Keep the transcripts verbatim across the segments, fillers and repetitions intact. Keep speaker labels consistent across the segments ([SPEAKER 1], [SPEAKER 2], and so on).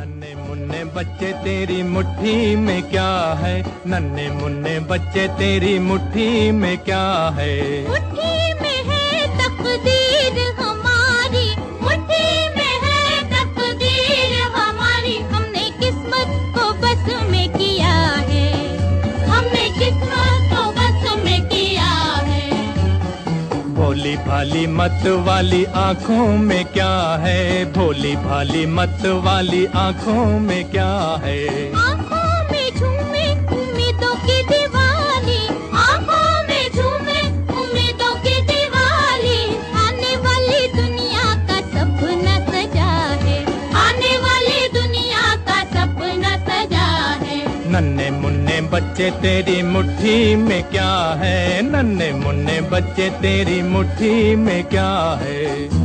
[SPEAKER 1] नन्हे मुन्ने बच्चे तेरी मुट्ठी में क्या है, नन्हे मुन्ने बच्चे तेरी मुट्ठी में क्या है।
[SPEAKER 2] मुट्ठी में है तकदीर हमारी, मुट्ठी में है तकदीर हमारी। हमने किस्मत को बस में किया है, हमने किस्मत को बस में किया है।
[SPEAKER 1] भोली भाली मत वाली आँखों में क्या है, भोली भाली मत वाली आँखों में क्या है।
[SPEAKER 2] आँखों में झूमे उम्मीदों की दिवाली, आँखों में झूमे उम्मीदों की दिवाली। आने वाली दुनिया का सपना सजा है, आने वाली दुनिया का सपना सजा है।
[SPEAKER 1] नन्हे मुन्ने बच्चे तेरी मुट्ठी में क्या है, नन्हे मुन्ने बच्चे तेरी मुट्ठी में क्या है।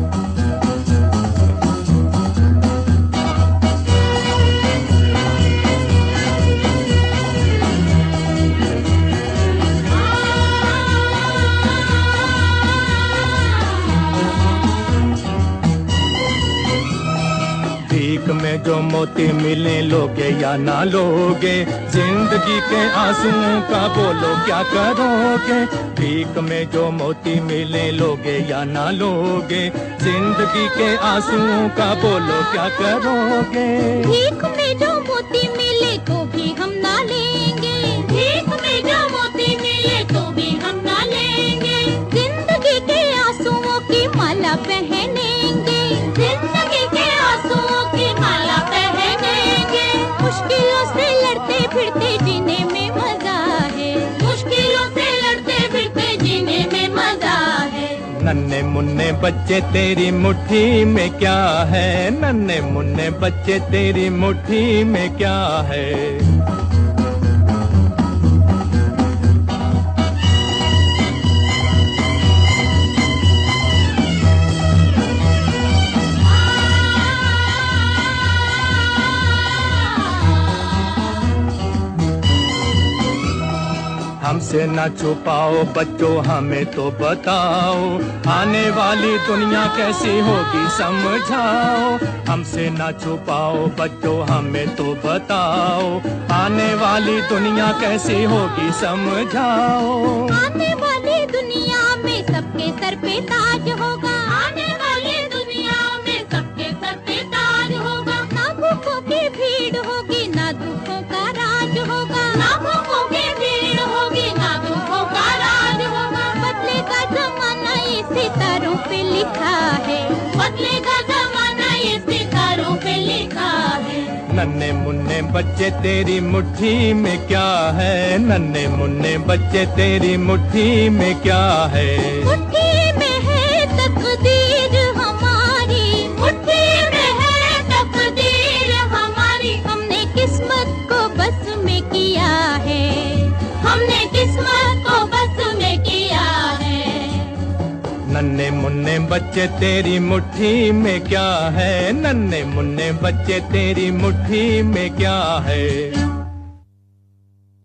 [SPEAKER 1] भीख में जो मोती मिले लोगे या ना लोगे, जिंदगी के आंसुओं का बोलो क्या करोगे। भीख में जो मोती मिले लोगे या ना लोगे, जिंदगी के आंसुओं का बोलो क्या करोगे।
[SPEAKER 2] भीख में जो मोती मिले तो भी हम ना लेंगे, भीख में जो मोती मिले तो भी हम ना लेंगे। जिंदगी के आंसुओं की माला पहनेंगे, जिंदगी के आंसुओं की माला पहनेंगे। मुश्किलों से लड़ते फिरते जीने में मजा है, मुश्किलों से लड़ते फिरते जीने में मजा है।
[SPEAKER 1] नन्हे मुन्ने बच्चे तेरी मुट्ठी में क्या है, नन्हे मुन्ने बच्चे तेरी मुट्ठी में क्या है। हमसे ना छुपाओ बच्चों हमें तो बताओ, आने वाली दुनिया कैसी होगी समझाओ। हमसे ना छुपाओ बच्चों हमें तो बताओ, आने वाली दुनिया कैसी होगी समझाओ।
[SPEAKER 2] आने वाली दुनिया में सबके सर पे ताज होगा, आने वाली दुनिया में सबके सर पे ताज होगा। ना भूखों की भीड़ होगी ना दुखों का राज होगा, ना भूखों की भीड़ होगी ना दुखों का राज होगा। बदलेगा जमाना ये सितारों पे लिखा है, बदलेगा जमाना ये सितारों पे लिखा है।
[SPEAKER 1] नन्हे मुन्ने बच्चे तेरी मुट्ठी में क्या है, नन्हे मुन्ने बच्चे तेरी मुट्ठी में क्या है।
[SPEAKER 2] मुट्ठी में है तकदीर हमारी, मुट्ठी में है तकदीर हमारी। हमने किस्मत को बस में किया है, हमने किस्मत को बस में किया है।
[SPEAKER 1] नन्हे मुन्ने बच्चे तेरी मुट्ठी में क्या है, नन्हे मुन्ने बच्चे तेरी मुट्ठी में क्या है।